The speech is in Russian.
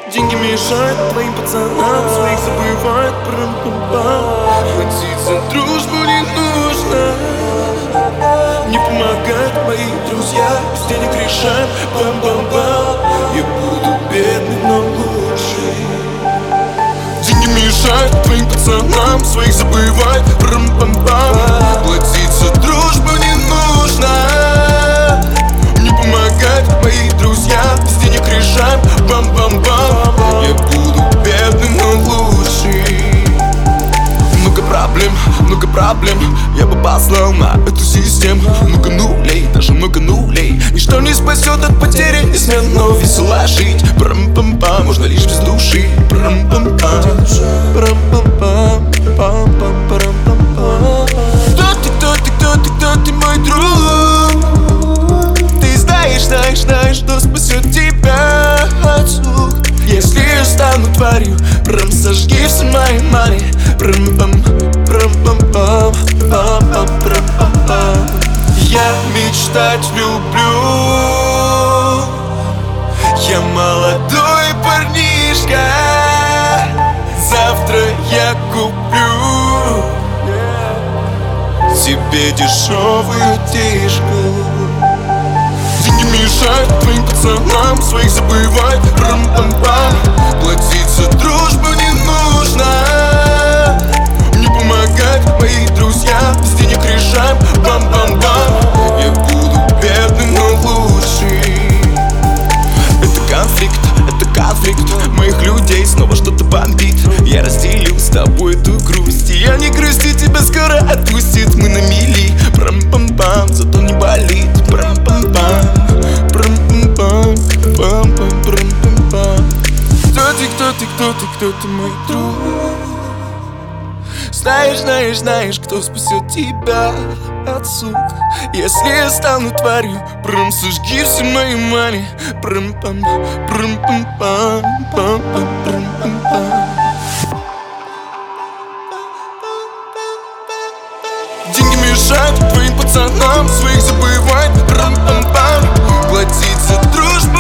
Деньги мешают твоим пацанам, своих забывают, прам-пам-пам. Платить за дружбу не нужно, не помогают мои друзья, без денег решаем, бам-бам-бам. Я буду бедный, но лучший. Деньги мешают твоим пацанам, своих забывают, прам-пам-пам. Платить за дружбу не нужно, не помогают мои друзья, без денег решаем, бам-бам-бам. Я буду бедный, но лучший. Много проблем, я бы послал на эту систему. Много нулей, даже много нулей. Ничто не спасет от потери, неизменно весело жить. Прам-пам-пам, можно лишь без души. Прам-пам-пам, прам-пам-пам, пам-пам-пам-пам. Кто ты, мой друг? Ты знаешь, что спасет тебя от слух. Если я стану тварью, прям сожги все мои мани. Прам-пам, прам-пам-пам, пам-пам-пам-пам. Я мечтать люблю, я молодой парнишка. Завтра я куплю тебе дешевую тишку. Деньги мешают твоим пацанам, своих забывать, прам-пам-пам. Платить за дружбу не нужно, не помогать мои друзья, без денег решаем, бам-бам-бам. Я буду бедный, но лучший. Это конфликт моих людей, снова что-то бомбит. Я разделю с тобой эту грусть, и я не грусти, тебя скоро отпустит. Мы на мели, прам-пам-пам, зато не болит. Прам-пам-пам, прам-пам-пам, пам-пам-прам-пам-пам. Кто ты, мой друг? Знаешь, кто спасет тебя от сук. Если я стану тварью, прям сожги все мои мани. Прам-пам, прам-пам-пам, пам-пам-прам-пам-пам. Деньги мешают твоим пацанам, своих забывать, прам-пам-пам. Платить за дружбу